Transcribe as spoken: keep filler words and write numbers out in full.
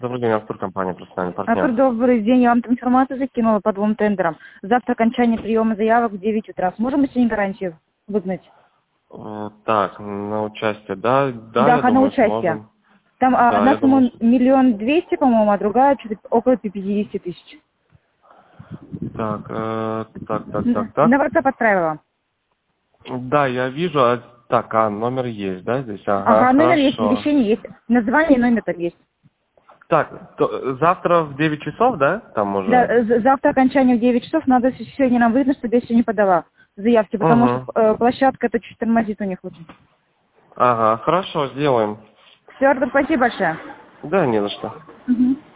Добрый день, Артур, компания «Профессиональный партнер». Артур, добрый день. Я вам там информацию закинула по двум тендерам. Завтра окончание приема заявок в девять утра. Сможем мы сегодня гарантию выгнать? Э, Так, на участие, да, да, Да, я на думаю, участие. сможем. Там а, Да, одна я думаю, сумма что... миллион двести, по-моему, а другая что-то около пятидесяти тысяч. Так, э, так, так, Н- так, так. На WhatsApp отправила. Да, я вижу, а, так, а, номер есть, да, здесь? Ага, Ага, номер есть, хорошо. извещение есть. Название и номер там есть. Так, то, э, завтра в девять часов, да, там Да, уже? э, з- завтра окончание в девять часов. Надо с- сегодня нам выгнать, чтобы я сегодня не подала заявки, потому что Угу. э, площадка это чуть тормозит у них очень. Ага, хорошо, сделаем. Все, Артур, спасибо большое. Да, не за что. Мгм.